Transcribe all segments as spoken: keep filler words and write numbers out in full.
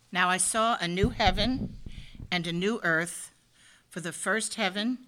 Now I saw a new heaven and a new earth, for the first heaven,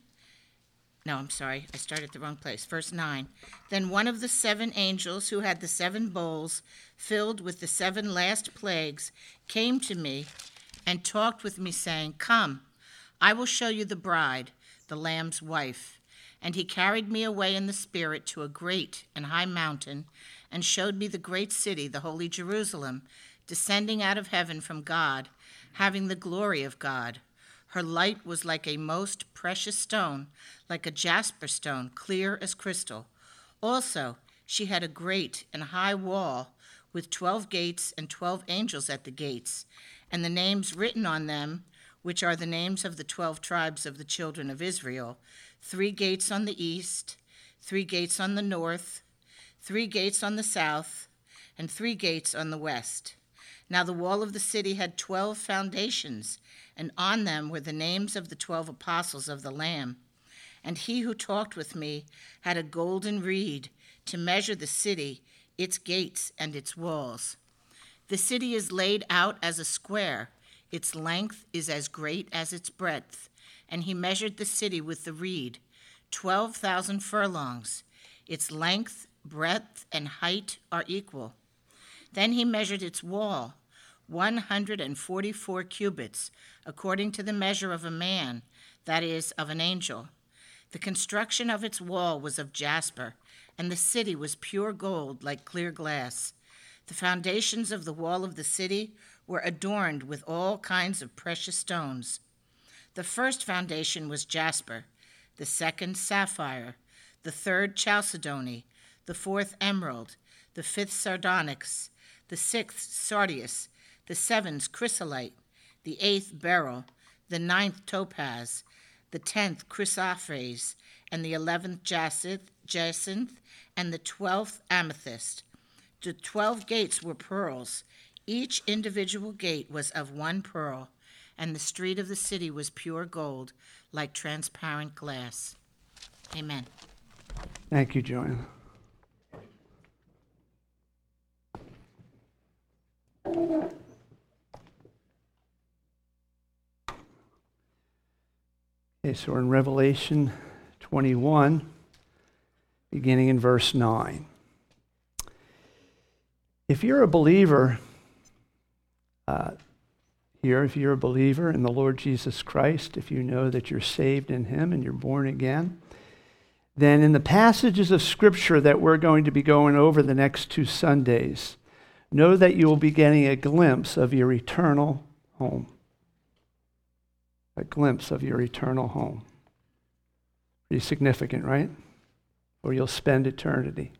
no, I'm sorry, I started at the wrong place, verse nine. Then one of the seven angels who had the seven bowls filled with the seven last plagues came to me and talked with me, saying, Come, I will show you the bride, the Lamb's wife. And he carried me away in the Spirit to a great and high mountain, and showed me the great city, the holy Jerusalem, descending out of heaven from God, having the glory of God. Her light was like a most precious stone, like a jasper stone, clear as crystal. Also, she had a great and high wall with twelve gates and twelve angels at the gates, and the names written on them, which are the names of the twelve tribes of the children of Israel, three gates on the east, three gates on the north, three gates on the south, and three gates on the west. Now the wall of the city had twelve foundations, and on them were the names of the twelve apostles of the Lamb. And he who talked with me had a golden reed to measure the city, its gates, and its walls. The city is laid out as a square. Its length is as great as its breadth. And he measured the city with the reed, twelve thousand furlongs. Its length, breadth, and height are equal. Then he measured its wall, one hundred forty-four cubits, according to the measure of a man, that is, of an angel. The construction of its wall was of jasper, and the city was pure gold, like clear glass. The foundations of the wall of the city were adorned with all kinds of precious stones. The first foundation was jasper, the second sapphire, the third chalcedony, the fourth emerald, the fifth sardonyx, the sixth sardius, the seventh chrysolite, the eighth beryl, the ninth topaz, the tenth chrysoprase, and the eleventh jacinth, jacinth, and the twelfth amethyst. The twelve gates were pearls. Each individual gate was of one pearl, and the street of the city was pure gold, like transparent glass. Amen. Thank you, Joanna. Okay, so we're in Revelation twenty-one, beginning in verse nine. If you're a believer uh, here, if you're a believer in the Lord Jesus Christ, if you know that you're saved in Him and you're born again, then in the passages of Scripture that we're going to be going over the next two Sundays, know that you will be getting a glimpse of your eternal home. A glimpse of your eternal home. Pretty significant, right? Where you'll spend eternity.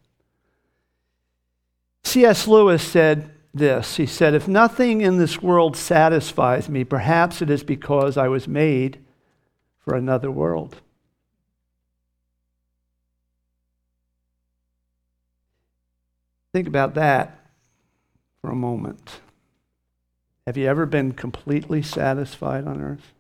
C S Lewis said this. He said, if nothing in this world satisfies me, perhaps it is because I was made for another world. Think about that for a moment. Have you ever been completely satisfied on earth?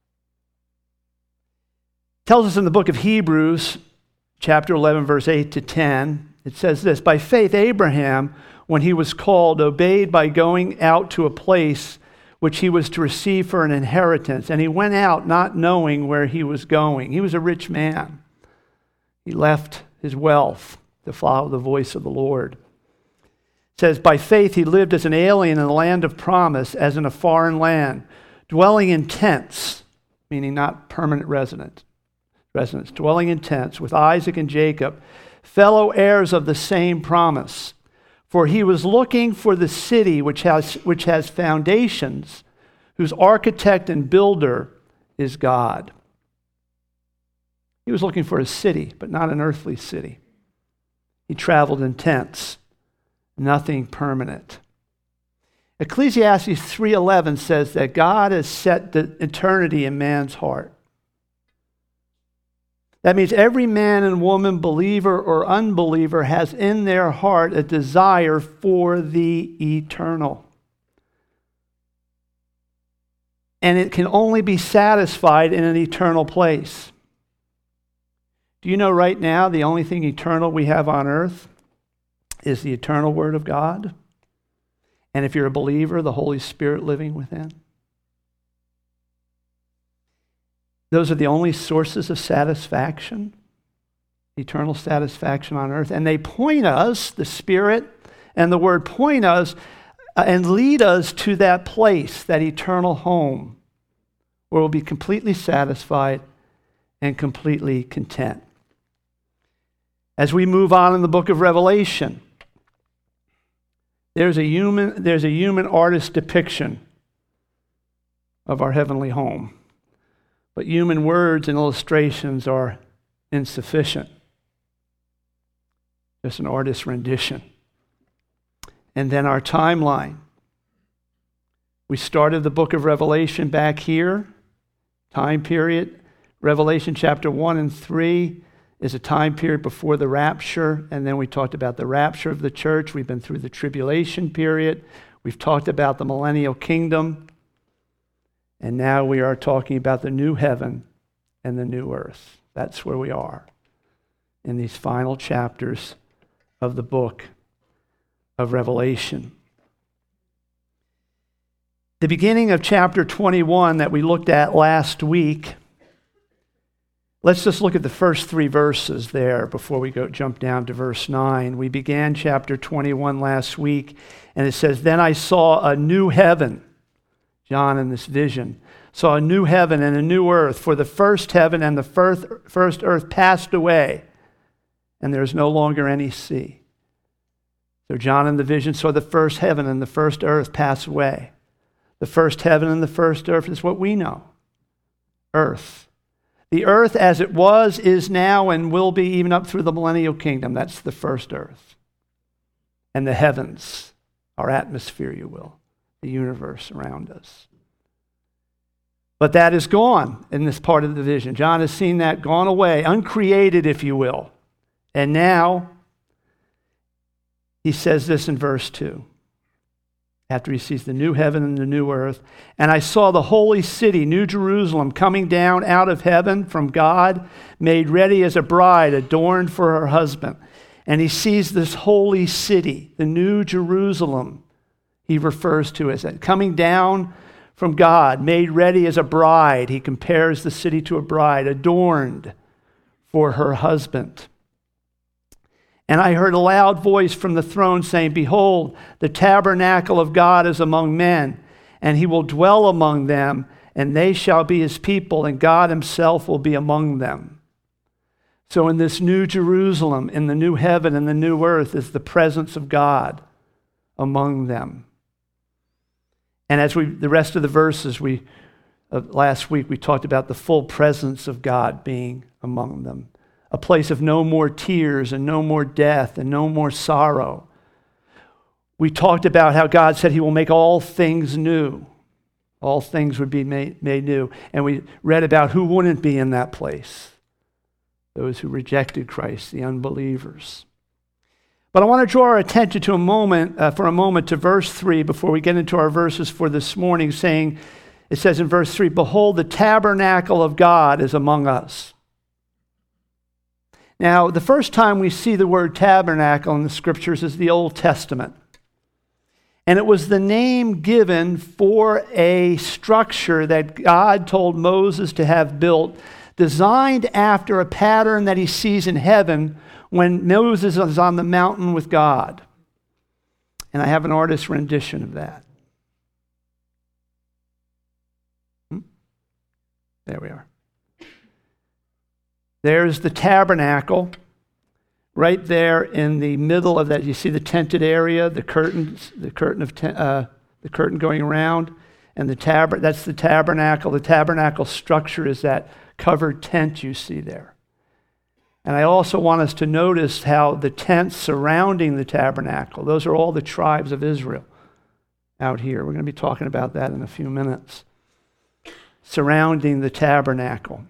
It tells us in the book of Hebrews, chapter eleven, verse eight to ten, it says this, by faith Abraham, when he was called, obeyed by going out to a place which he was to receive for an inheritance, and he went out not knowing where he was going. He was a rich man. He left his wealth to follow the voice of the Lord. It says, by faith he lived as an alien in the land of promise, as in a foreign land, dwelling in tents, meaning not permanent resident, residents, dwelling in tents with Isaac and Jacob, fellow heirs of the same promise. For he was looking for the city which has, which has foundations, whose architect and builder is God. He was looking for a city, but not an earthly city. He traveled in tents. Nothing permanent. Ecclesiastes three eleven says that God has set the eternity in man's heart. That means every man and woman, believer or unbeliever, has in their heart a desire for the eternal. And it can only be satisfied in an eternal place. Do you know right now the only thing eternal we have on earth is the eternal Word of God? And if you're a believer, the Holy Spirit living within. Those are the only sources of satisfaction, eternal satisfaction on earth. And they point us, the Spirit and the Word point us uh, and lead us to that place, that eternal home, where we'll be completely satisfied and completely content. As we move on in the book of Revelation, there's a human, there's a human artist depiction of our heavenly home. But human words and illustrations are insufficient. Just an artist's rendition. And then our timeline. We started the book of Revelation back here, time period. Revelation chapter one and three is a time period before the rapture, and then we talked about the rapture of the church. We've been through the tribulation period. We've talked about the millennial kingdom. And now we are talking about the new heaven and the new earth. That's where we are in these final chapters of the book of Revelation. The beginning of chapter twenty-one that we looked at last week, let's just look at the first three verses there before we go jump down to verse nine. We began chapter twenty-one last week, and it says, "Then I saw a new heaven." John in this vision saw a new heaven and a new earth, for the first heaven and the first, first earth passed away, and there is no longer any sea. So John in the vision saw the first heaven and the first earth pass away. The first heaven and the first earth is what we know. Earth. The earth as it was, is now, and will be even up through the millennial kingdom. That's the first earth. And the heavens, our atmosphere, you will. The universe around us. But that is gone in this part of the vision. John has seen that gone away, uncreated, if you will. And now, he says this in verse two. After he sees the new heaven and the new earth. "And I saw the holy city, New Jerusalem, coming down out of heaven from God, made ready as a bride, adorned for her husband." And he sees this holy city, the New Jerusalem, he refers to as that, coming down from God, made ready as a bride. He compares the city to a bride, adorned for her husband. "And I heard a loud voice from the throne saying, 'Behold, the tabernacle of God is among men, and he will dwell among them, and they shall be his people, and God himself will be among them.'" So in this new Jerusalem, in the new heaven and the new earth, is the presence of God among them. And as we, the rest of the verses, we uh, last week we talked about the full presence of God being among them. A place of no more tears and no more death and no more sorrow. We talked about how God said he will make all things new. All things would be made, made new. And we read about who wouldn't be in that place. Those who rejected Christ, the unbelievers. But I want to draw our attention to a moment, uh, for a moment to verse three before we get into our verses for this morning, saying, it says in verse three, "Behold, the tabernacle of God is among us." Now, the first time we see the word tabernacle in the scriptures is the Old Testament. And it was the name given for a structure that God told Moses to have built, designed after a pattern that he sees in heaven when Moses is on the mountain with God. And I have an artist's rendition of that. Hmm? There we are. There's the tabernacle right there in the middle of that. You see the tented area, the curtains, the curtain of ten, uh, the curtain going around, and the tab. That's the tabernacle. The tabernacle structure is that covered tent you see there. And I also want us to notice how the tents surrounding the tabernacle, those are all the tribes of Israel out here. We're going to be talking about that in a few minutes. Surrounding the tabernacle.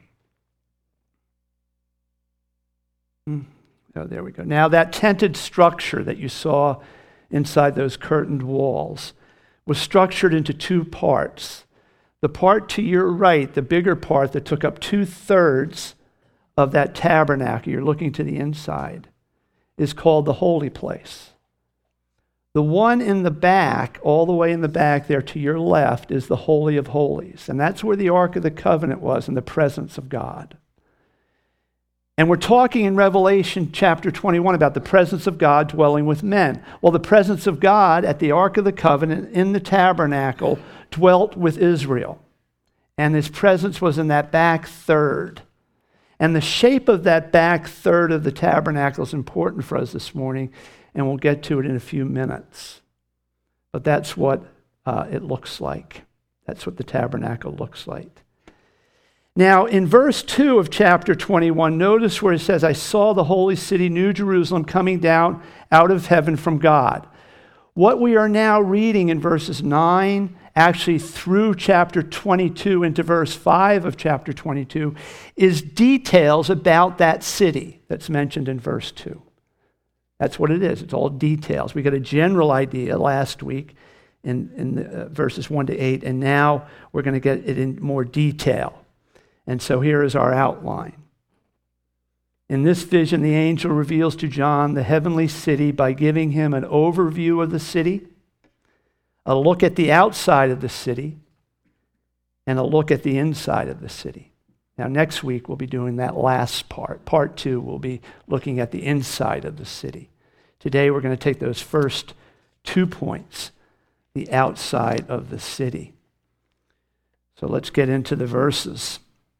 Oh, there we go. Now that tented structure that you saw inside those curtained walls was structured into two parts. The part to your right, the bigger part that took up two-thirds of that tabernacle, you're looking to the inside, is called the holy place. The one in the back, all the way in the back there to your left, is the Holy of Holies. And that's where the Ark of the Covenant was, in the presence of God. And we're talking in Revelation chapter twenty-one about the presence of God dwelling with men. Well, the presence of God at the Ark of the Covenant in the tabernacle dwelt with Israel. And his presence was in that back third. And the shape of that back third of the tabernacle is important for us this morning, and we'll get to it in a few minutes. But that's what uh, it looks like. That's what the tabernacle looks like. Now, in verse two of chapter twenty-one, notice where it says, I saw the holy city, New Jerusalem, coming down out of heaven from God. What we are now reading in verses nine, actually through chapter twenty-two into verse five of chapter twenty-two, is details about that city that's mentioned in verse two. That's what it is. It's all details. We got a general idea last week in, in the, uh, verses one to eight, and now we're going to get it in more detail. And so here is our outline. In this vision, the angel reveals to John the heavenly city by giving him an overview of the city, a look at the outside of the city, and a look at the inside of the city. Now, next week, we'll be doing that last part. Part two, we'll be looking at the inside of the city. Today, we're going to take those first two points, the outside of the city. So let's get into the verses.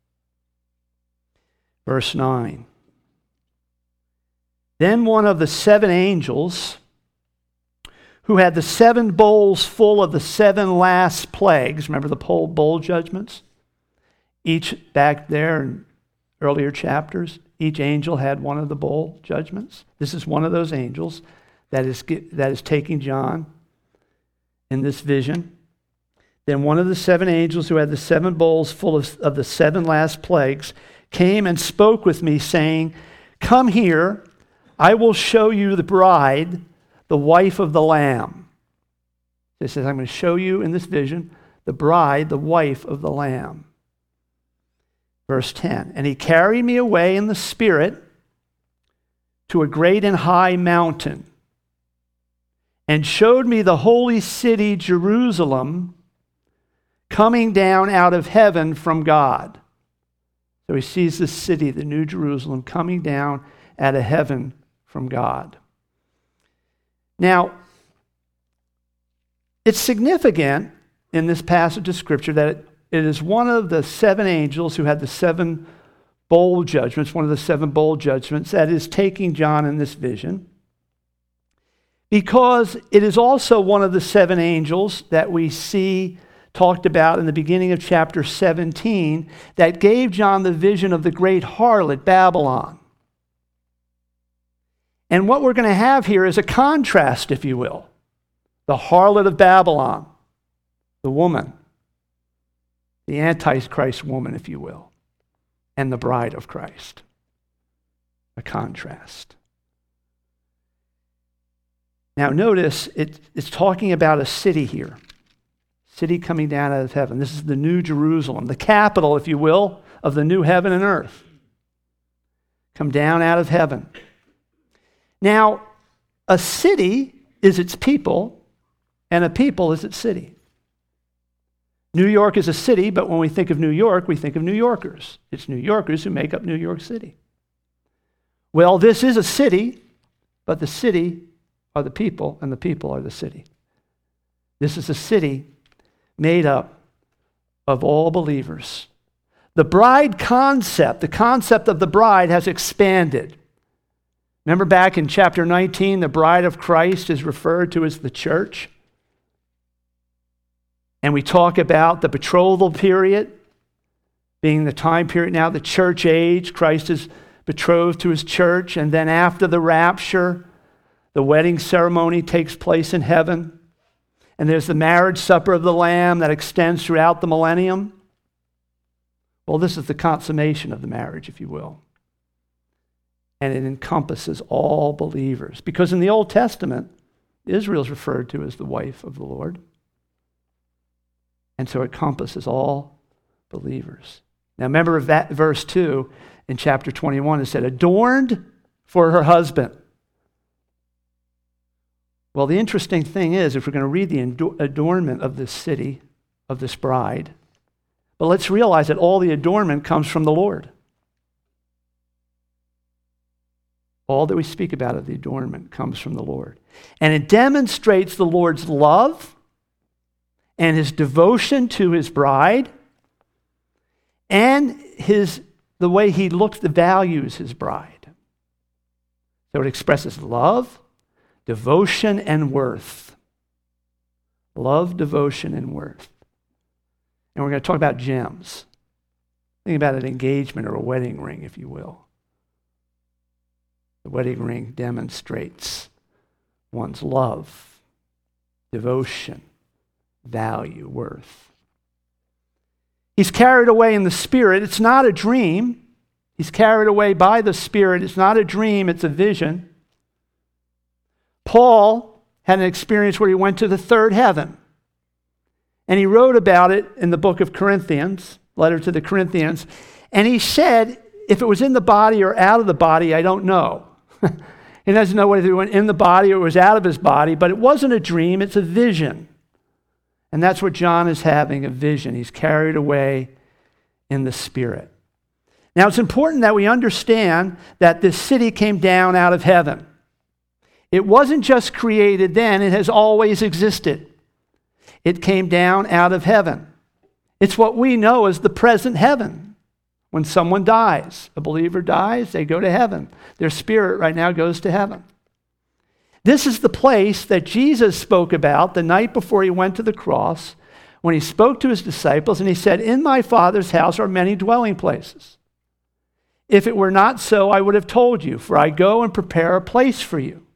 Verse nine. Then one of the seven angels, who had the seven bowls full of the seven last plagues, remember the bowl judgments? Each, back there in earlier chapters, each angel had one of the bowl judgments. This is one of those angels that is, that is taking John in this vision. Then one of the seven angels who had the seven bowls full of, of the seven last plagues came and spoke with me, saying, come here, I will show you the bride, the wife of the Lamb. It says, I'm going to show you in this vision the bride, the wife of the Lamb. Verse ten, and he carried me away in the Spirit to a great and high mountain, and showed me the holy city, Jerusalem, coming down out of heaven from God. So he sees the city, the New Jerusalem, coming down out of heaven from God. Now, it's significant in this passage of Scripture that it, it is one of the seven angels who had the seven bowl judgments, one of the seven bowl judgments, that is taking John in this vision, because it is also one of the seven angels that we see talked about in the beginning of chapter seventeen that gave John the vision of the great harlot, Babylon. And what we're going to have here is a contrast, if you will. The harlot of Babylon, the woman, the Antichrist woman, if you will, and the bride of Christ. A contrast. Now notice, it, it's talking about a city here. City coming down out of heaven. This is the New Jerusalem, the capital, if you will, of the new heaven and earth. Come down out of heaven. Now, a city is its people, and a people is its city. New York is a city, but when we think of New York, we think of New Yorkers. It's New Yorkers who make up New York City. Well, this is a city, but the city are the people, and the people are the city. This is a city made up of all believers. The bride concept, the concept of the bride has expanded. Remember back in chapter nineteen, the bride of Christ is referred to as the church. And we talk about the betrothal period being the time period now, the church age. Christ is betrothed to his church. And then after the rapture, the wedding ceremony takes place in heaven. And there's the marriage supper of the Lamb that extends throughout the millennium. Well, this is the consummation of the marriage, if you will. And it encompasses all believers. Because in the Old Testament, Israel is referred to as the wife of the Lord. And so it encompasses all believers. Now remember that verse two in chapter twenty-one, it said, adorned for her husband. Well, the interesting thing is, if we're going to read the adornment of this city, of this bride, but let's realize that all the adornment comes from the Lord. All that we speak about of the adornment comes from the Lord. And it demonstrates the Lord's love and his devotion to his bride and his the way he looks, values his bride. So it expresses love, devotion, and worth. Love, devotion, and worth. And we're going to talk about gems. Think about an engagement or a wedding ring, if you will. The wedding ring demonstrates one's love, devotion, value, worth. He's carried away in the Spirit. It's not a dream. He's carried away by the Spirit. It's not a dream, it's a vision. Paul had an experience where he went to the third heaven. And he wrote about it in the book of Corinthians, letter to the Corinthians. And he said, if it was in the body or out of the body, I don't know. He doesn't know whether it went in the body or it was out of his body, but it wasn't a dream, it's a vision. And that's what John is having, a vision. He's carried away in the Spirit. Now, it's important that we understand that this city came down out of heaven. It wasn't just created then, it has always existed. It came down out of heaven. It's what we know as the present heaven. When someone dies, a believer dies, they go to heaven. Their spirit right now goes to heaven. This is the place that Jesus spoke about the night before he went to the cross, when he spoke to his disciples and he said, in my Father's house are many dwelling places. If it were not so, I would have told you, for I go and prepare a place for you.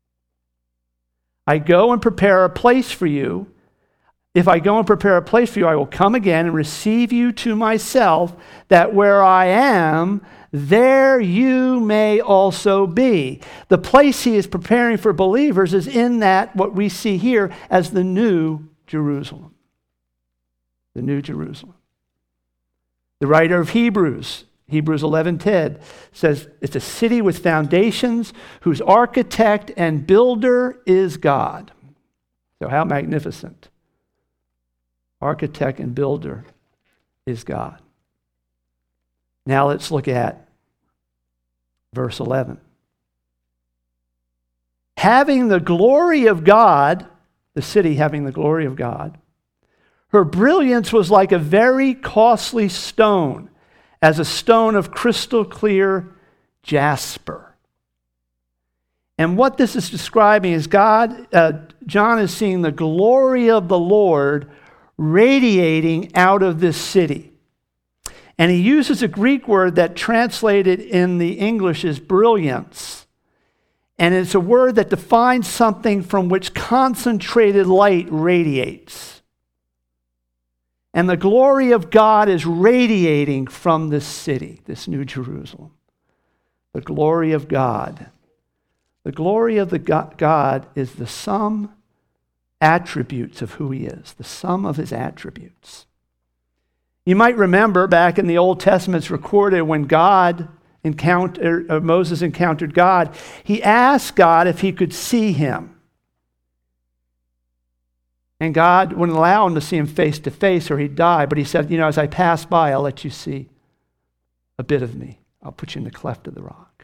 I go and prepare a place for you. If I go and prepare a place for you, I will come again and receive you to myself, that where I am, there you may also be. The place he is preparing for believers is in that, what we see here as the new Jerusalem. The new Jerusalem. The writer of Hebrews, Hebrews eleven ten, says it's a city with foundations whose architect and builder is God. So how magnificent. Architect and builder is God. Now let's look at verse eleven. Having the glory of God, the city having the glory of God, her brilliance was like a very costly stone, as a stone of crystal clear jasper. And what this is describing is God, uh, John is seeing the glory of the Lord radiating out of this city. And he uses a Greek word that translated in the English is brilliance. And it's a word that defines something from which concentrated light radiates. And the glory of God is radiating from this city, this New Jerusalem. The glory of God. The glory of the God is the sum attributes of who he is, the sum of his attributes. You might remember back in the Old Testament, it's recorded when God encountered, or Moses encountered God, he asked God if he could see him. And God wouldn't allow him to see him face to face or he'd die, but he said, you know, as I pass by, I'll let you see a bit of me. I'll put you in the cleft of the rock.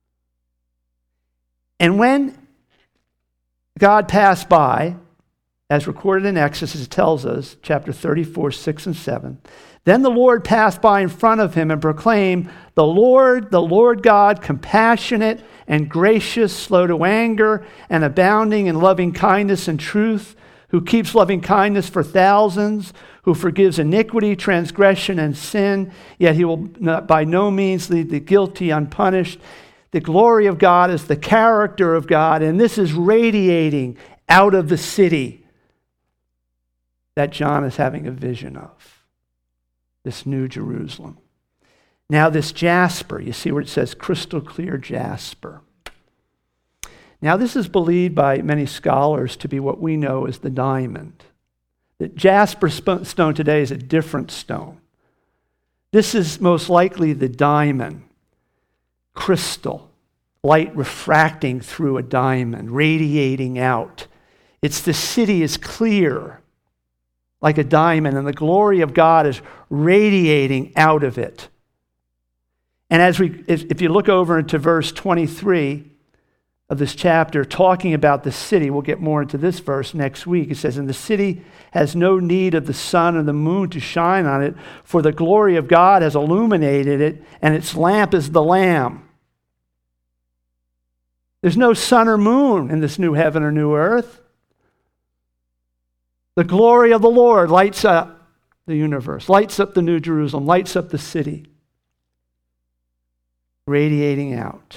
And when God passed by, as recorded in Exodus, it tells us, chapter thirty-four, six and seven, then the Lord passed by in front of him and proclaimed, the Lord, the Lord God, compassionate and gracious, slow to anger, and abounding in loving kindness and truth, who keeps loving kindness for thousands, who forgives iniquity, transgression, and sin, yet he will not, by no means leave the guilty unpunished. The glory of God is the character of God, and this is radiating out of the city that John is having a vision of, this new Jerusalem. Now this jasper, you see where it says crystal clear jasper. Now this is believed by many scholars to be what we know as the diamond. The jasper stone today is a different stone. This is most likely the diamond, crystal, light refracting through a diamond, radiating out It's the city is clear like a diamond, and the glory of God is radiating out of it. And as we, if, if you look over into verse twenty-three of this chapter, talking about the city, we'll get more into this verse next week. It says, and the city has no need of the sun or the moon to shine on it, for the glory of God has illuminated it, and its lamp is the Lamb. There's no sun or moon in this new heaven or new earth. The glory of the Lord lights up the universe, lights up the New Jerusalem, lights up the city, radiating out.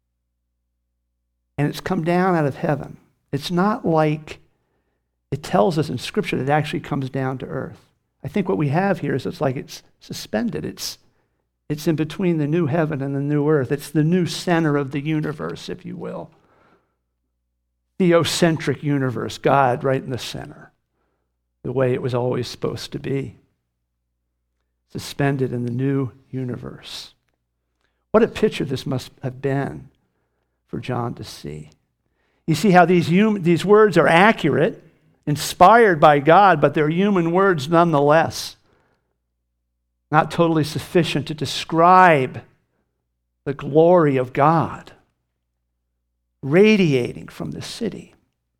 And it's come down out of heaven. It's not like it tells us in Scripture that it actually comes down to earth. I think what we have here is it's like it's suspended. It's, it's in between the new heaven and the new earth. It's the new center of the universe, if you will. Theocentric universe, God right in the center, the way it was always supposed to be. Suspended in the new universe. What a picture this must have been for John to see. You see how these, hum- these words are accurate, inspired by God, but they're human words nonetheless. Not totally sufficient to describe the glory of God radiating from the city.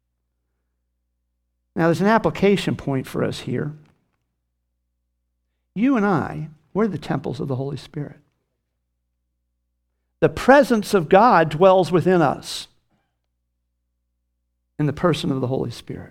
Now, there's an application point for us here. You and I, we're the temples of the Holy Spirit. The presence of God dwells within us in the person of the Holy Spirit.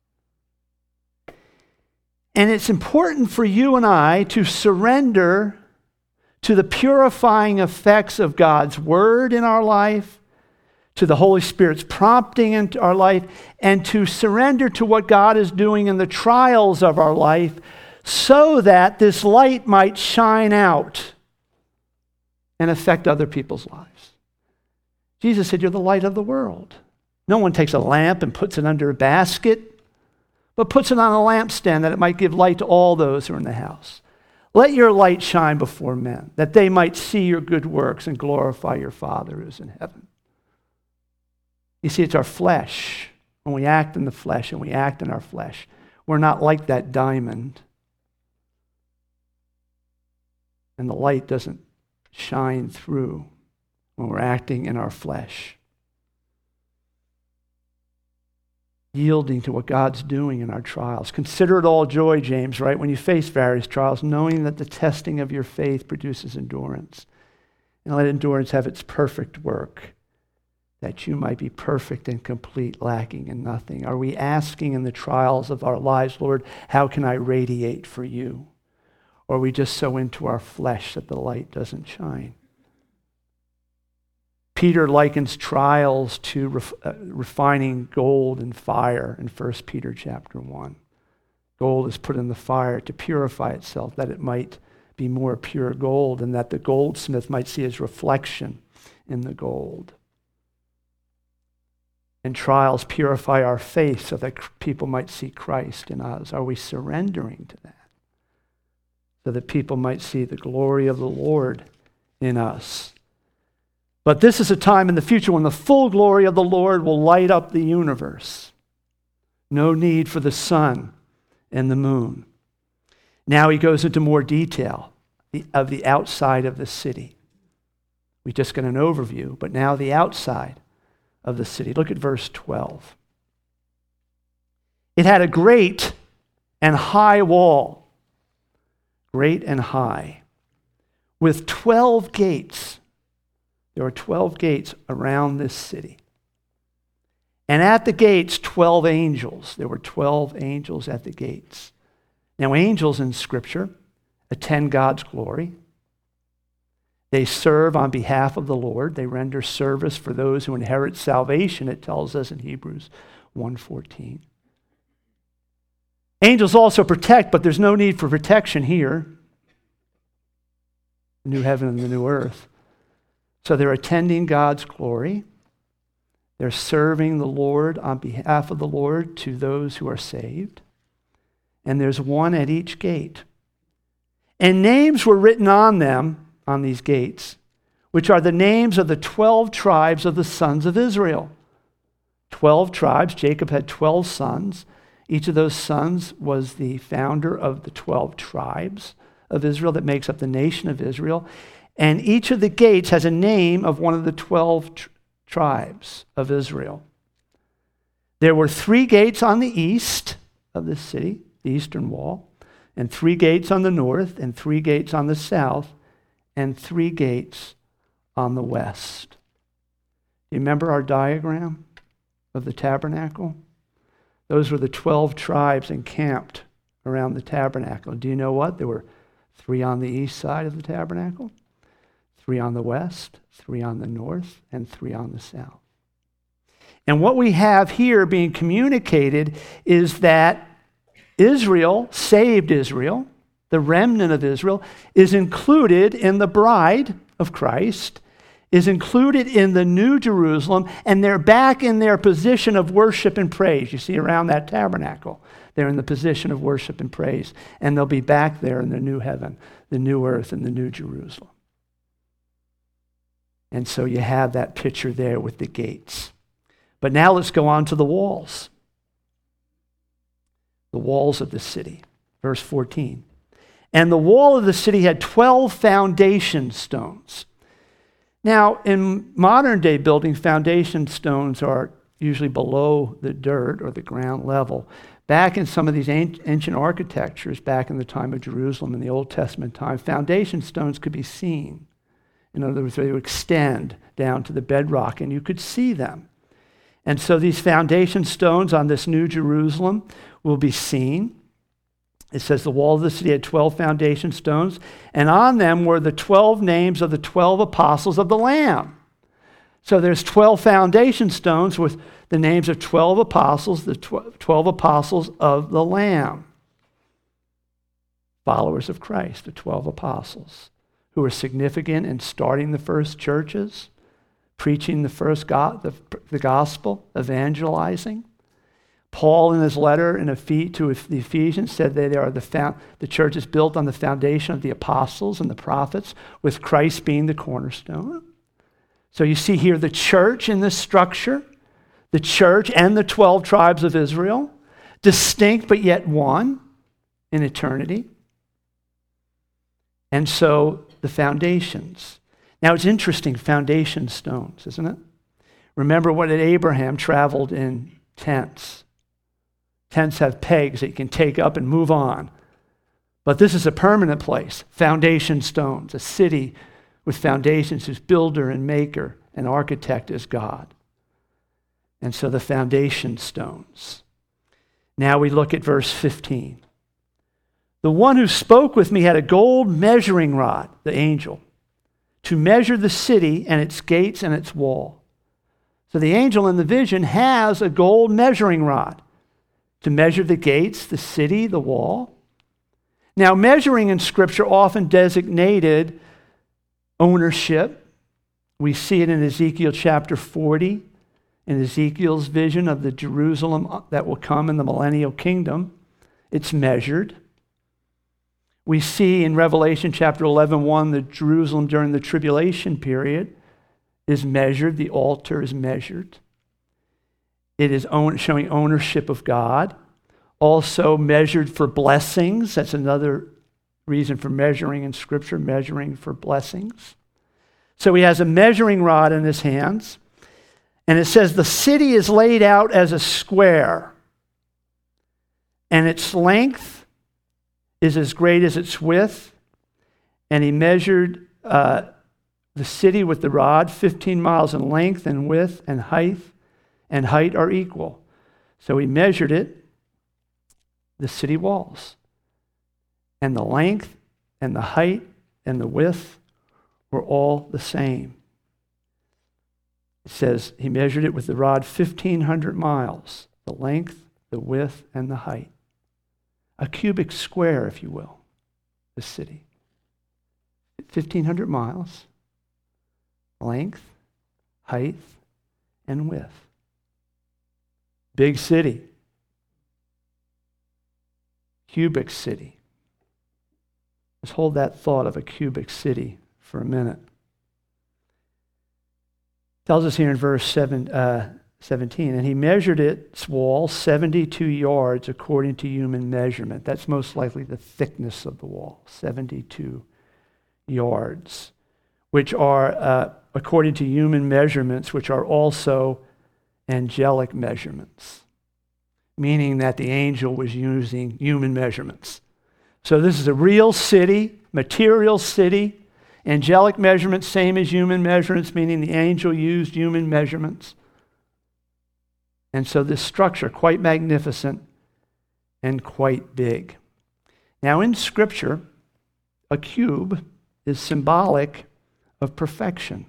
And it's important for you and I to surrender to the purifying effects of God's Word in our life, to the Holy Spirit's prompting into our life, and to surrender to what God is doing in the trials of our life so that this light might shine out and affect other people's lives. Jesus said, you're the light of the world. No one takes a lamp and puts it under a basket, but puts it on a lampstand that it might give light to all those who are in the house. Let your light shine before men, that they might see your good works and glorify your Father who is in heaven. You see, it's our flesh. When we act in the flesh and we act in our flesh, we're not like that diamond. And the light doesn't shine through when we're acting in our flesh. Yielding to what God's doing in our trials. Consider it all joy, James, right? When you face various trials, knowing that the testing of your faith produces endurance. And let endurance have its perfect work, that you might be perfect and complete, lacking in nothing. Are we asking in the trials of our lives, Lord, how can I radiate for you? Or are we just so into our flesh that the light doesn't shine? Peter likens trials to ref, uh, refining gold in fire in First Peter chapter one. Gold is put in the fire to purify itself, that it might be more pure gold, and that the goldsmith might see his reflection in the gold. And trials purify our faith so that people might see Christ in us. Are we surrendering to that? So that people might see the glory of the Lord in us. But this is a time in the future when the full glory of the Lord will light up the universe. No need for the sun and the moon. Now he goes into more detail of the outside of the city. We just got an overview, but now the outside of the city. Look at verse twelve. It had a great and high wall. Great and high, with twelve gates. There were twelve gates around this city. And at the gates, twelve angels. There were twelve angels at the gates. Now, angels in Scripture attend God's glory. They serve on behalf of the Lord. They render service for those who inherit salvation, it tells us in Hebrews one fourteen. Angels also protect, but there's no need for protection here. The new heaven and the new earth. So they're attending God's glory. They're serving the Lord on behalf of the Lord to those who are saved. And there's one at each gate. And names were written on them, on these gates, which are the names of the twelve tribes of the sons of Israel. twelve twelve tribes. Jacob had twelve sons. Each of those sons was the founder of the twelve tribes of Israel that makes up the nation of Israel. And each of the gates has a name of one of the twelve tr- tribes of Israel. There were three gates on the east of the city, the eastern wall, and three gates on the north, and three gates on the south, and three gates on the west. You remember our diagram of the tabernacle? Those were the twelve tribes encamped around the tabernacle. Do you know what? There were three on the east side of the tabernacle, three on the west, three on the north, and three on the south. And what we have here being communicated is that Israel, saved Israel, the remnant of Israel, is included in the bride of Christ, is included in the New Jerusalem, and they're back in their position of worship and praise. You see around that tabernacle, they're in the position of worship and praise, and they'll be back there in the new heaven, the new earth, and the New Jerusalem. And so you have that picture there with the gates. But now let's go on to the walls. The walls of the city. Verse fourteen. And the wall of the city had twelve foundation stones. Now, in modern day building, foundation stones are usually below the dirt or the ground level. Back in some of these ancient architectures, back in the time of Jerusalem in the Old Testament time, foundation stones could be seen. In other words, they would extend down to the bedrock and you could see them. And so these foundation stones on this New Jerusalem will be seen. It says the wall of the city had twelve foundation stones, and on them were the twelve names of the twelve apostles of the Lamb. So there's twelve foundation stones with the names of twelve apostles, the twelve apostles of the Lamb. Followers of Christ, the twelve apostles, who were significant in starting the first churches, preaching the first go- the, the gospel, evangelizing. Paul, in his letter in Ephes- to the Ephesians, said that they are the, found- the church is built on the foundation of the apostles and the prophets, with Christ being the cornerstone. So you see here the church in this structure, the church and the twelve tribes of Israel, distinct but yet one in eternity. And so the foundations. Now it's interesting, foundation stones, isn't it? Remember when Abraham traveled in tents. Tents have pegs that you can take up and move on. But this is a permanent place, foundation stones, a city with foundations whose builder and maker and architect is God. And so the foundation stones. Now we look at verse fifteen. The one who spoke with me had a gold measuring rod, the angel, to measure the city and its gates and its wall. So the angel in the vision has a gold measuring rod to measure the gates, the city, the wall. Now, measuring in Scripture often designated ownership. We see it in Ezekiel chapter forty, in Ezekiel's vision of the Jerusalem that will come in the millennial kingdom. It's measured. We see in Revelation chapter eleven one, the Jerusalem during the tribulation period is measured. The altar is measured. It is own, showing ownership of God. Also measured for blessings. That's another reason for measuring in Scripture, measuring for blessings. So he has a measuring rod in his hands. And it says the city is laid out as a square. And its length is as great as its width. And he measured uh, the city with the rod, fifteen miles in length and width and height. And height are equal. So he measured it, the city walls. And the length and the height and the width were all the same. It says he measured it with the rod fifteen hundred miles, the length, the width, and the height. A cubic square, if you will, the city. fifteen hundred miles, length, height, and width. Big city. Cubic city. Let's hold that thought of a cubic city for a minute. It tells us here in verse seven, uh, seventeen, and he measured its wall seventy-two yards according to human measurement. That's most likely the thickness of the wall, seventy-two yards, which are, uh, according to human measurements, which are also angelic measurements, meaning that the angel was using human measurements. So this is a real city, material city, angelic measurements, same as human measurements, meaning the angel used human measurements. And so this structure, quite magnificent and quite big. Now in Scripture, a cube is symbolic of perfection.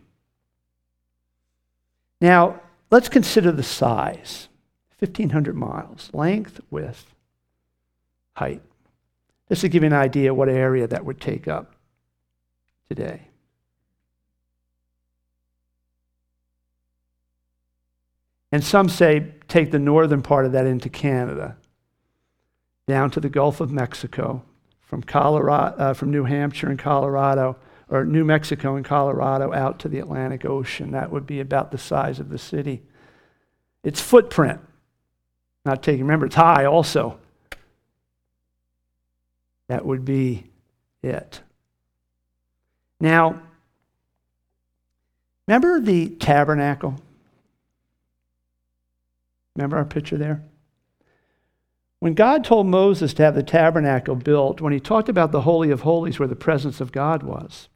Now, let's consider the size. fifteen hundred miles, length, width, height. Just to give you an idea what area that would take up today. And some say take the northern part of that into Canada, down to the Gulf of Mexico, from Colorado, uh, from New Hampshire and Colorado, or New Mexico and Colorado out to the Atlantic Ocean. That would be about the size of the city. Its footprint, not taking, remember it's high also. That would be it. Now, remember the tabernacle? Remember our picture there? When God told Moses to have the tabernacle built, when he talked about the Holy of Holies where the presence of God was,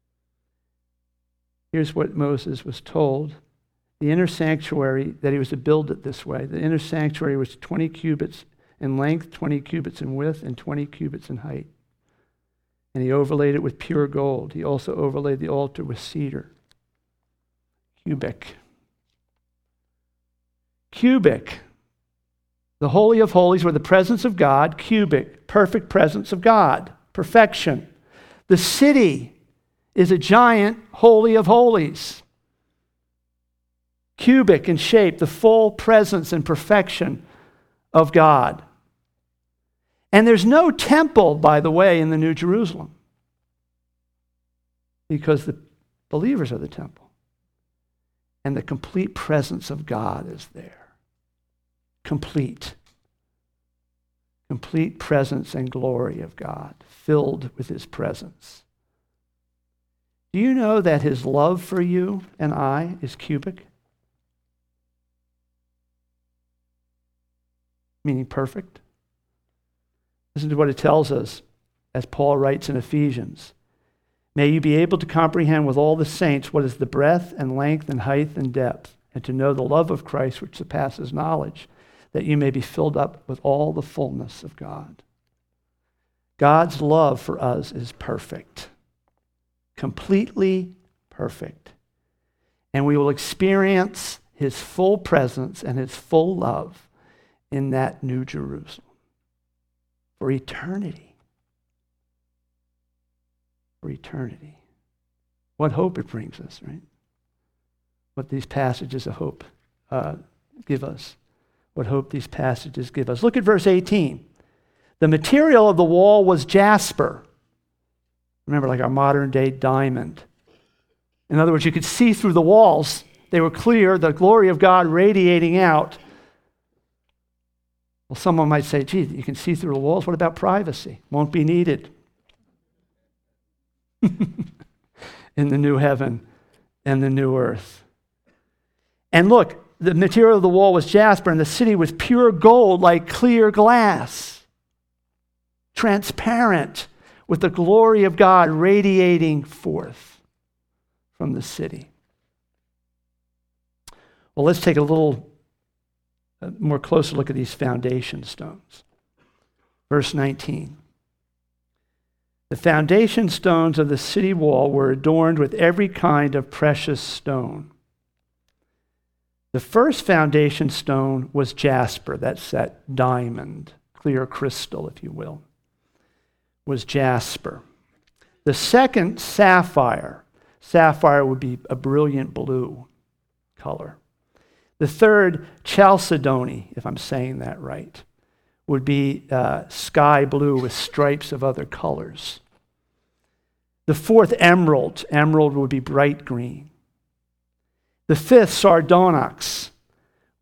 here's what Moses was told. The inner sanctuary, that he was to build it this way. The inner sanctuary was twenty cubits in length, twenty cubits in width, and twenty cubits in height. And he overlaid it with pure gold. He also overlaid the altar with cedar. Cubic. Cubic. The Holy of Holies were the presence of God. Cubic. Perfect presence of God. Perfection. The city is a giant Holy of Holies. Cubic in shape, the full presence and perfection of God. And there's no temple, by the way, in the New Jerusalem, because the believers are the temple. And the complete presence of God is there. Complete. Complete presence and glory of God, filled with his presence. Do you know that his love for you and I is cubic? Meaning perfect. Listen to what it tells us as Paul writes in Ephesians. May you be able to comprehend with all the saints what is the breadth and length and height and depth, and to know the love of Christ which surpasses knowledge, that you may be filled up with all the fullness of God. God's love for us is perfect. Completely perfect. And we will experience his full presence and his full love in that New Jerusalem for eternity. For eternity. What hope it brings us, right? What these passages of hope uh, give us. What hope these passages give us. Look at verse eighteen. The material of the wall was jasper. Remember, like our modern day diamond. In other words, you could see through the walls. They were clear, the glory of God radiating out. Well, someone might say, gee, you can see through the walls. What about privacy? Won't be needed in the new heaven and the new earth. And look, the material of the wall was jasper, and the city was pure gold like clear glass, transparent, with the glory of God radiating forth from the city. Well, let's take a little uh, more closer look at these foundation stones. Verse nineteen. The foundation stones of the city wall were adorned with every kind of precious stone. The first foundation stone was jasper. That's that diamond, clear crystal, if you will, was jasper. The second, sapphire. Sapphire would be a brilliant blue color. The third, chalcedony, if I'm saying that right, would be uh, sky blue with stripes of other colors. The fourth, emerald. Emerald would be bright green. The fifth, sardonyx,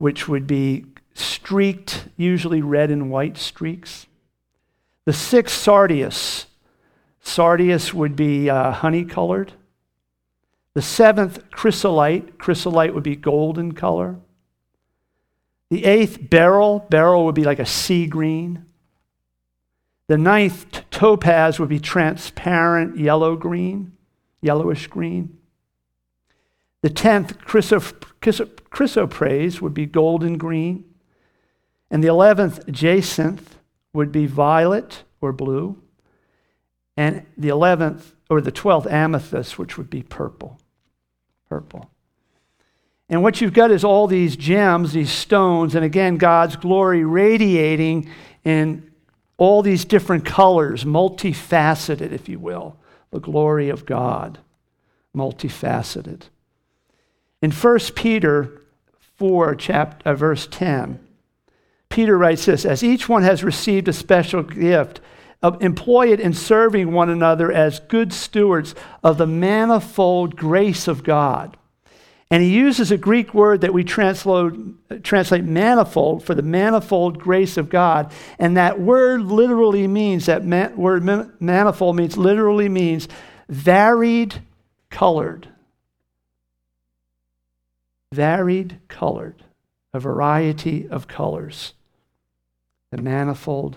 which would be streaked, usually red and white streaks. The sixth, sardius. Sardius would be uh, honey-colored. The seventh, chrysolite. Chrysolite would be golden color. The eighth, beryl. Beryl would be like a sea green. The ninth, topaz, would be transparent yellow-green, yellowish green. The tenth, chrysoprase, would be golden green. And the eleventh, jacinth, would be violet or blue. And the eleventh, or the twelfth, amethyst, which would be purple. Purple. And what you've got is all these gems, these stones, and again, God's glory radiating in all these different colors, multifaceted, if you will. The glory of God, multifaceted. In First Peter four, chapter, uh, verse ten, Peter writes this, as each one has received a special gift, uh, employ it in serving one another as good stewards of the manifold grace of God. And he uses a Greek word that we translate, translate manifold for the manifold grace of God. And that word literally means, that man, word manifold means, literally means varied colored. Varied colored. A variety of colors. The manifold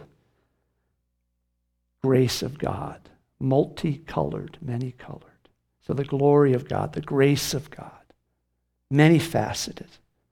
grace of God. Multicolored, many-colored. So the glory of God, the grace of God. Many-faceted.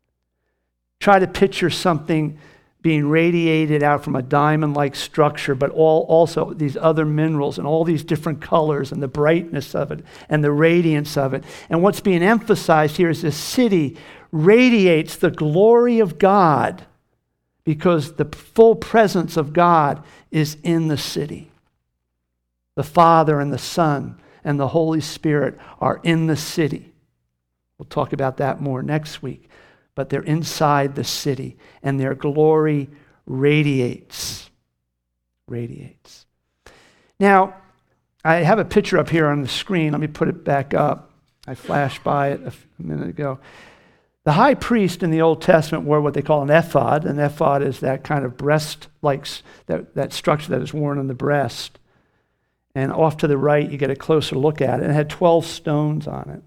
Try to picture something being radiated out from a diamond-like structure, but all also these other minerals and all these different colors and the brightness of it and the radiance of it. And what's being emphasized here is this city radiates the glory of God because the full presence of God is in the city. The Father and the Son and the Holy Spirit are in the city. We'll talk about that more next week. But they're inside the city, and their glory radiates. Radiates. Now, I have a picture up here on the screen. Let me put it back up. I flashed by it a minute ago. The high priest in the Old Testament wore what they call an ephod. An ephod is that kind of breast-like, that, that structure that is worn on the breast. And off to the right, you get a closer look at it. And it had twelve stones on it.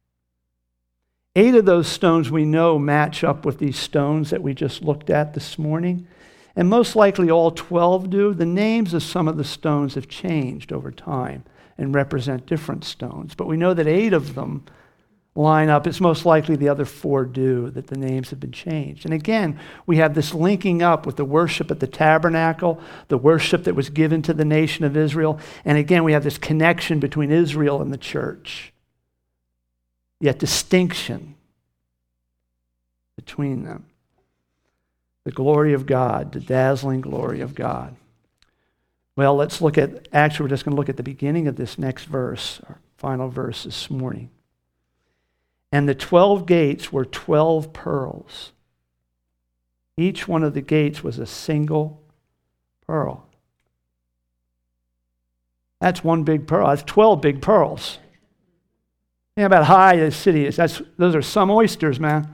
Eight of those stones we know match up with these stones that we just looked at this morning. And most likely all twelve do. The names of some of the stones have changed over time and represent different stones. But we know that eight of them line up. It's most likely the other four do, that the names have been changed. And again, we have this linking up with the worship at the tabernacle, the worship that was given to the nation of Israel. And again, we have this connection between Israel and the church. Yet distinction between them. The glory of God, the dazzling glory of God. Well, let's look at, actually we're just going to look at the beginning of this next verse, our final verse this morning. And the twelve gates were twelve pearls. Each one of the gates was a single pearl. That's one big pearl. That's twelve big pearls. Think about how high this city is. That's, those are some oysters, man.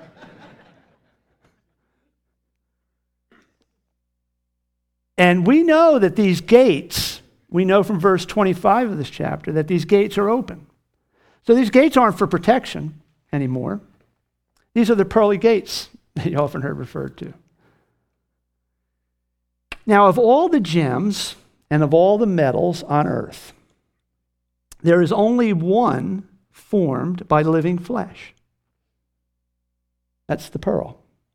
And we know that these gates, we know from verse twenty-five of this chapter, that these gates are open. So these gates aren't for protection anymore. These are the pearly gates that you often heard referred to. Now, of all the gems and of all the metals on earth, there is only one formed by living flesh. That's the pearl.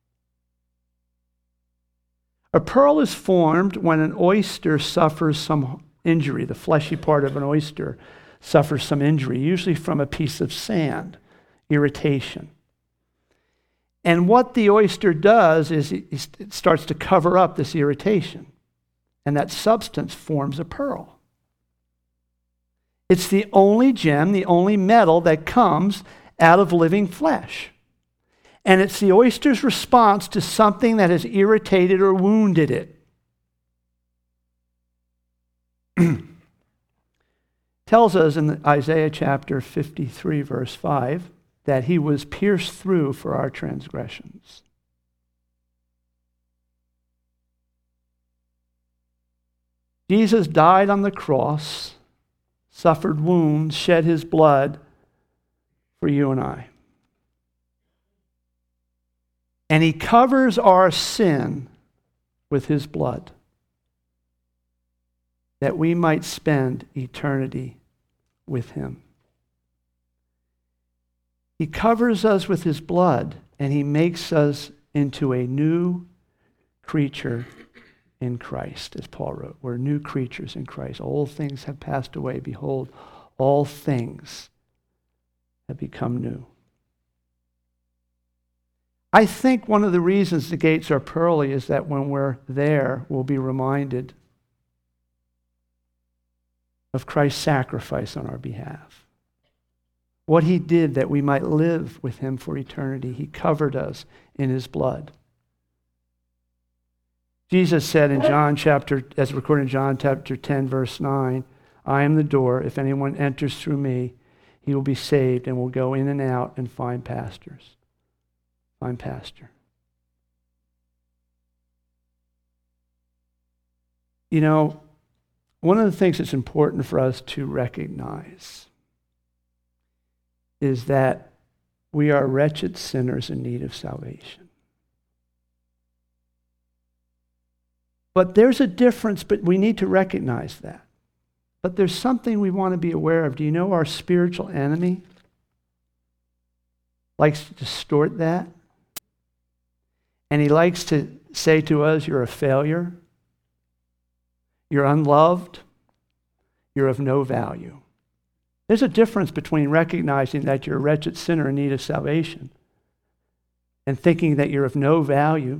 A pearl is formed when an oyster suffers some injury. The fleshy part of an oyster suffers some injury, usually from a piece of sand, irritation. And what the oyster does is it starts to cover up this irritation, and that substance forms a pearl. It's the only gem, the only metal that comes out of living flesh. And it's the oyster's response to something that has irritated or wounded it. Tells us in Isaiah chapter fifty-three, verse five, that he was pierced through for our transgressions. Jesus died on the cross, suffered wounds, shed his blood for you and I. And he covers our sin with his blood, that we might spend eternity with him. He covers us with his blood, and he makes us into a new creature in Christ, as Paul wrote. We're new creatures in Christ. Old things have passed away. Behold, all things have become new. I think one of the reasons the gates are pearly is that when we're there, we'll be reminded of Christ's sacrifice on our behalf. What he did that we might live with him for eternity. He covered us in his blood. Jesus said in John chapter, as recorded in John chapter ten, verse nine, I am the door. If anyone enters through me, he will be saved and will go in and out and find pastures. Find pasture. You know, one of the things that's important for us to recognize is that we are wretched sinners in need of salvation. But there's a difference, but we need to recognize that. But there's something we want to be aware of. Do you know our spiritual enemy likes to distort that? And he likes to say to us, you're a failure, you're unloved, you're of no value. There's a difference between recognizing that you're a wretched sinner in need of salvation and thinking that you're of no value,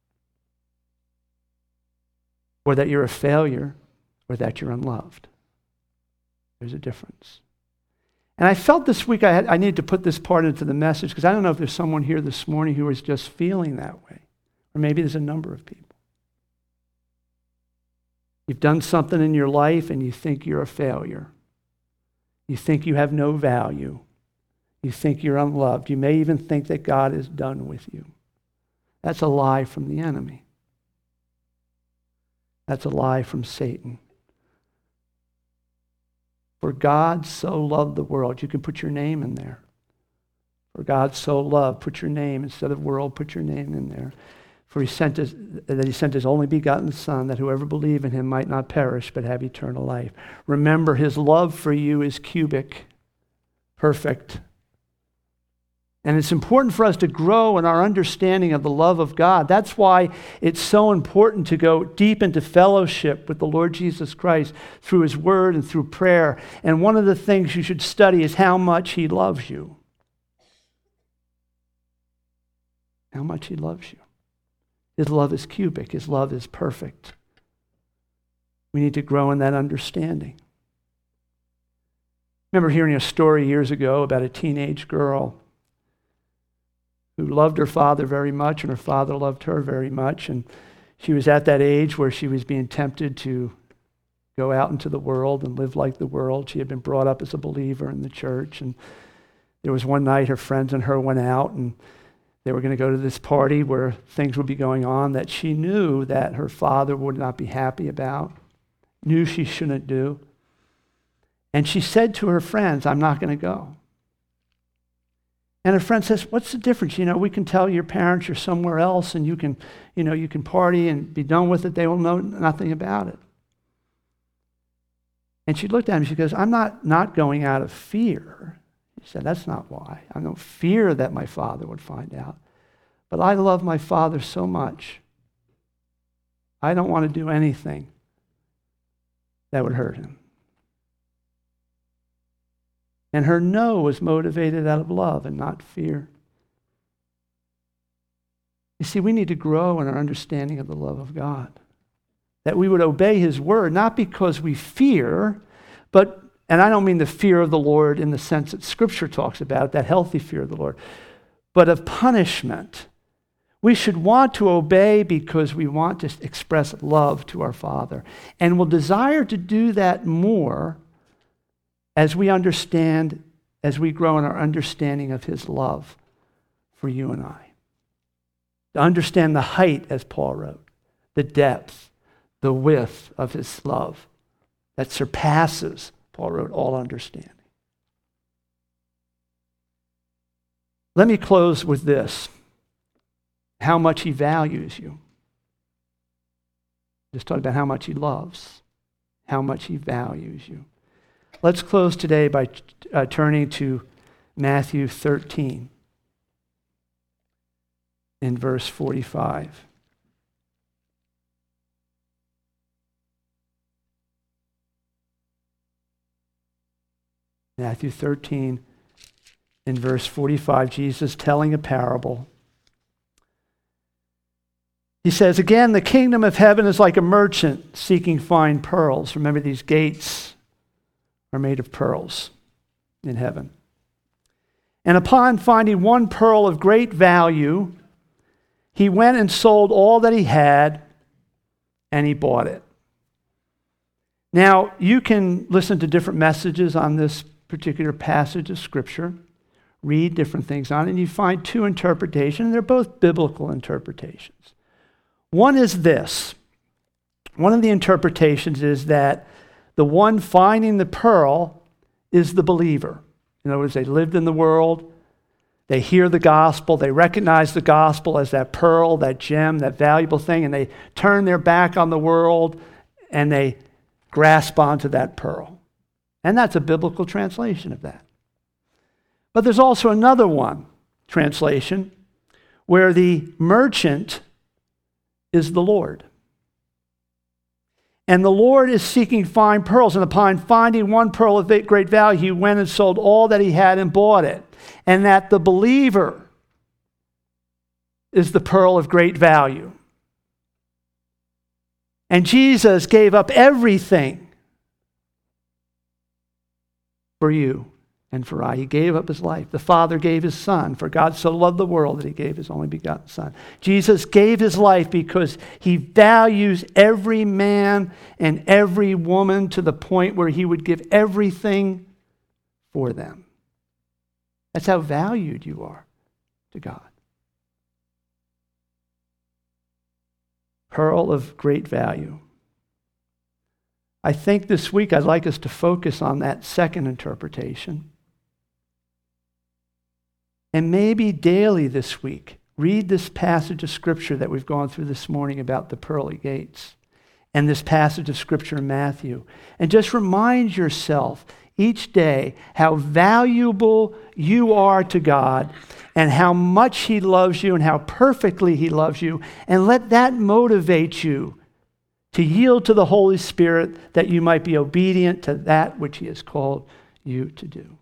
or that you're a failure, or that you're unloved. There's a difference. And I felt this week I, had, I needed to put this part into the message because I don't know if there's someone here this morning who is just feeling that way. Or maybe there's a number of people. You've done something in your life and you think you're a failure. You think you have no value. You think you're unloved. You may even think that God is done with you. That's a lie from the enemy. That's a lie from Satan. For God so loved the world. You can put your name in there. For God so loved, put your name instead of world, put your name in there. For he sent his, that he sent his only begotten Son, that whoever believe in him might not perish, but have eternal life. Remember, his love for you is cubic, perfect. And it's important for us to grow in our understanding of the love of God. That's why it's so important to go deep into fellowship with the Lord Jesus Christ through his word and through prayer. And one of the things you should study is how much he loves you. How much he loves you. His love is cubic. His love is perfect. We need to grow in that understanding. I remember hearing a story years ago about a teenage girl who loved her father very much, and her father loved her very much. And she was at that age where she was being tempted to go out into the world and live like the world. She had been brought up as a believer in the church. And there was one night her friends and her went out, and they were going to go to this party where things would be going on that she knew that her father would not be happy about, knew she shouldn't do. And she said to her friends, I'm not going to go. And her friend says, what's the difference? You know, we can tell your parents you're somewhere else and you can, you know, you can party and be done with it. They will know nothing about it. And she looked at him, she goes, I'm not, not going out of fear. He said, that's not why. I don't fear that my father would find out. But I love my father so much. I don't want to do anything that would hurt him. And her no was motivated out of love and not fear. You see, we need to grow in our understanding of the love of God. That we would obey his word, not because we fear, but, and I don't mean the fear of the Lord in the sense that Scripture talks about, that healthy fear of the Lord, but of punishment. We should want to obey because we want to express love to our Father. And we'll desire to do that more as we understand, as we grow in our understanding of his love for you and I. To understand the height, as Paul wrote, the depth, the width of his love that surpasses, Paul wrote, all understanding. Let me close with this. How much he values you. Just talk about how much he loves, how much he values you. Let's close today by uh, turning to Matthew thirteen in verse forty-five. Matthew thirteen in verse forty-five, Jesus telling a parable. He says, again, the kingdom of heaven is like a merchant seeking fine pearls. Remember, these gates are made of pearls in heaven. And upon finding one pearl of great value, he went and sold all that he had, and he bought it. Now, you can listen to different messages on this particular passage of Scripture, read different things on it, and you find two interpretations, and they're both biblical interpretations. One is this. One of the interpretations is that the one finding the pearl is the believer. In other words, they lived in the world, they hear the gospel, they recognize the gospel as that pearl, that gem, that valuable thing, and they turn their back on the world and they grasp onto that pearl. And that's a biblical translation of that. But there's also another one, translation, where the merchant is the Lord. And the Lord is seeking fine pearls, and upon finding one pearl of great value, he went and sold all that he had and bought it. And that the believer is the pearl of great value. And Jesus gave up everything for you and for I. He gave up his life. The Father gave his Son. For God so loved the world that he gave his only begotten Son. Jesus gave his life because he values every man and every woman to the point where he would give everything for them. That's how valued you are to God. Pearl of great value. I think this week I'd like us to focus on that second interpretation. And maybe daily this week, read this passage of Scripture that we've gone through this morning about the pearly gates, and this passage of Scripture in Matthew. And just remind yourself each day how valuable you are to God, and how much he loves you, and how perfectly he loves you. And let that motivate you to yield to the Holy Spirit, that you might be obedient to that which he has called you to do.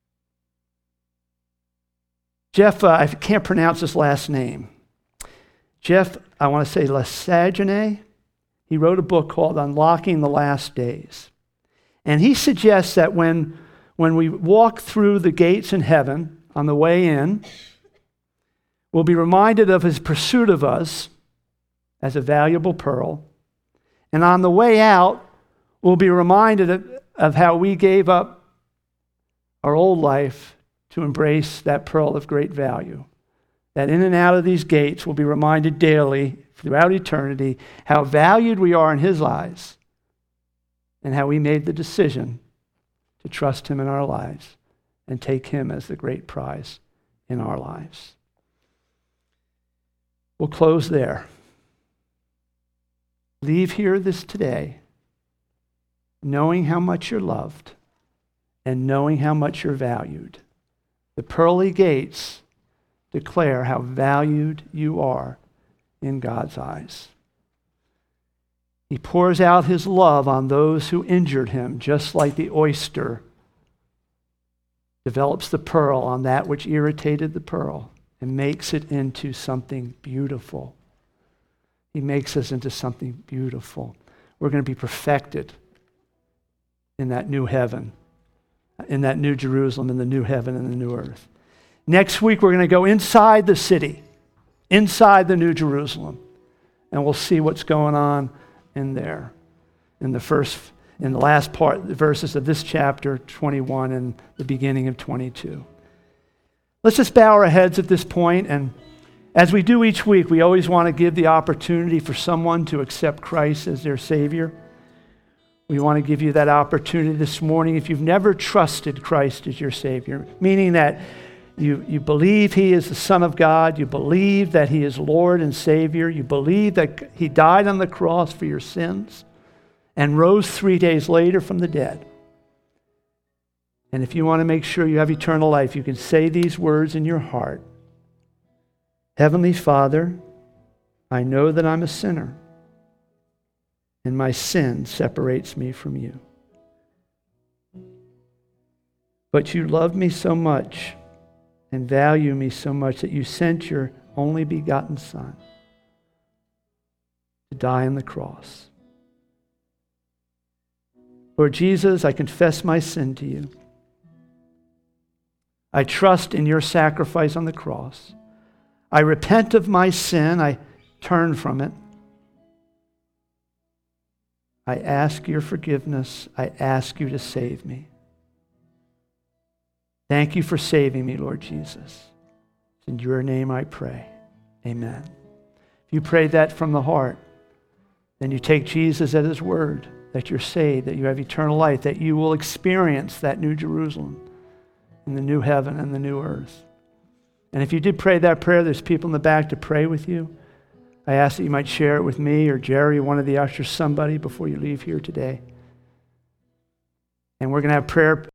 Jeff, uh, I can't pronounce his last name. Jeff, I want to say Lesagene, he wrote a book called Unlocking the Last Days. And he suggests that when, when we walk through the gates in heaven on the way in, we'll be reminded of his pursuit of us as a valuable pearl. And on the way out, we'll be reminded of, of how we gave up our old life to embrace that pearl of great value. That in and out of these gates, we'll be reminded daily, throughout eternity, how valued we are in his eyes, and how we made the decision to trust him in our lives and take him as the great prize in our lives. We'll close there. Leave here this today knowing how much you're loved and knowing how much you're valued. The pearly gates declare how valued you are in God's eyes. He pours out his love on those who injured him, just like the oyster develops the pearl on that which irritated the pearl and makes it into something beautiful. He makes us into something beautiful. We're going to be perfected in that new heaven, in that new Jerusalem, in the new heaven and the new earth. Next week, we're going to go inside the city, inside the new Jerusalem, and we'll see what's going on in there in the first, in the last part, the verses of this chapter, twenty-one, and the beginning of twenty-two. Let's just bow our heads at this point, and As we do each week, we always want to give the opportunity for someone to accept Christ as their Savior. We want to give you that opportunity this morning. If you've never trusted Christ as your Savior, meaning that you, you believe He is the Son of God, you believe that He is Lord and Savior, you believe that He died on the cross for your sins and rose three days later from the dead. And if you want to make sure you have eternal life, you can say these words in your heart. Heavenly Father, I know that I'm a sinner, and my sin separates me from you. But you love me so much and value me so much that you sent your only begotten Son to die on the cross. Lord Jesus, I confess my sin to you. I trust in your sacrifice on the cross. I repent of my sin. I turn from it. I ask your forgiveness. I ask you to save me. Thank you for saving me, Lord Jesus. In your name I pray. Amen. If you prayed that from the heart, then you take Jesus at his word, that you're saved, that you have eternal life, that you will experience that new Jerusalem and the new heaven and the new earth. And if you did pray that prayer, there's people in the back to pray with you. I ask that you might share it with me or Jerry, one of the ushers, somebody, before you leave here today. And we're going to have prayer